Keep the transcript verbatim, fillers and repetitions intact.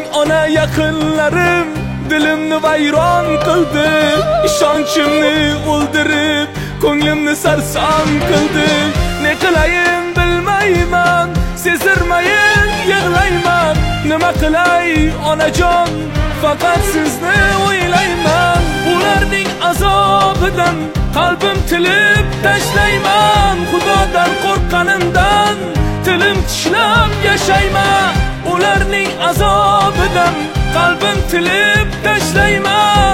ona yaqinlarim dilimni vayron qildi, ishonchimni o'ldirib ko'nglimni sarson qildi. Ne qilayin bilmayman, sezirmayin yig'layman. Nima qilay onajon, faqat sizni o'ylayman. Ularning azobidan qalbim tilib tashlayman. Xudodan qo'rqqanimdan tilim tishlab yashayman. Ularning azobidan qalbim tilib tashlayman.